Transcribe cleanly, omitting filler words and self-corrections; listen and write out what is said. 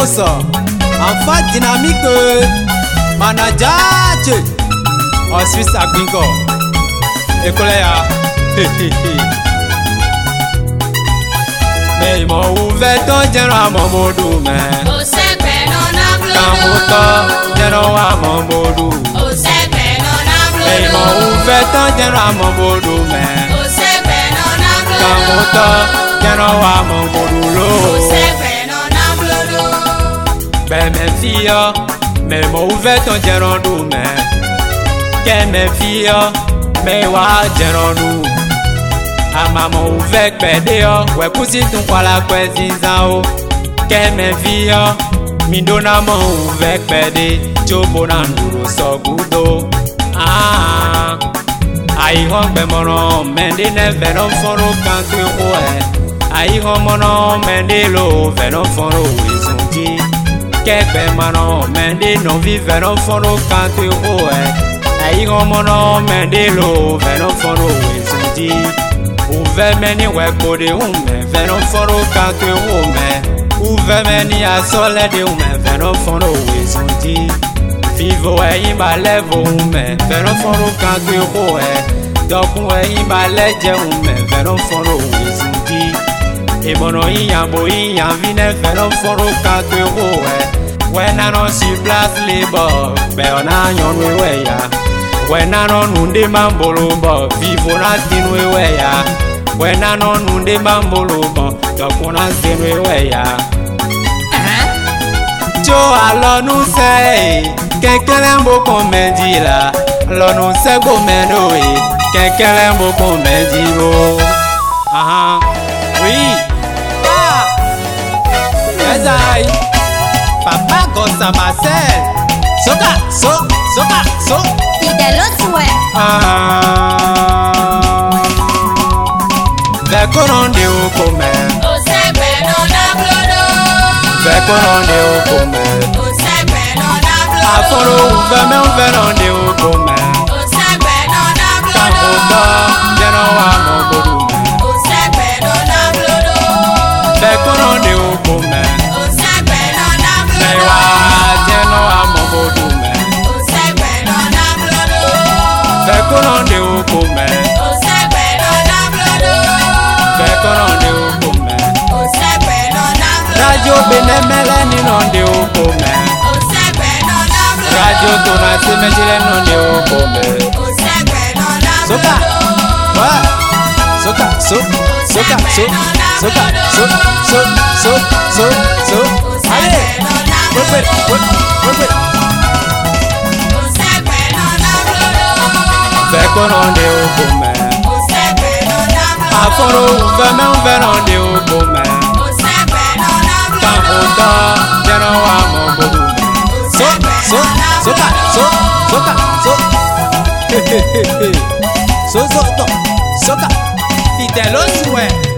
Bosso, enfant dynamique, manager, en Suisse à Bingo, école ya, mais ils m'ont ouvert ton général à mon modou, mais quand vous t'en à mon modou, mais ils m'ont ouvert ton général à mon modou, mais quand vous t'en à mon modou, ben mes filles, mais m'ont ouvert ton général, mais que mes filles, mais wa général. A maman ouvert pédéo, ouais poussi ton quoi la cuisine que mes filles, mi donna mon ouvert pédé, chobona nous so gudo. Ah, aïe hon be mono, mende ne venon foro kantu oe. Aïe hon mono, mende lo venon foro wizunji. Kekbe mano, mende non vi venon foro kantu oe. Aïe hon mono, mende lo venon foro wizunji. Ouve meni wekode ume, venon foro kanke ume. Ouve meni a sole de ume, venon foro wezunji. Vivo e imba levo ume, venon foro kanke ume. Doku e imba leje ume, venon foro wezunji. E mono inyambo inyamvine, venon foro kanke ume. When I don't see black labor, be on a yon we ya. When I don't know the mambolo, vivo na tinwe we ya. When I don't know the mambolo, dokuna tinwe we ya. Jo alo nu say, kenkelembo komendi la. Lo nu se go menoe, kenkelembo komendi lo. Oui. Ah. Yes I. Papa goza Marcel. Soka, so. Vekoronde ukome. Vekoronde ukome. Aforo uveme uveronde ukome. Kamboda jeno wa moborume. Vekoronde ukome. Newa jeno wa moborume. Vekoronde ukome. Vekoronde ukome. Radio benemele ni nonde ukome. Radio tonasi mejile nonde ukome. Soka, wa, soka, so. Allez, wait. Vekoronde ukome. Aforo uveme uveronde ukome. Kamboda jeno wa moborume. Soka. Fidelos, ouais.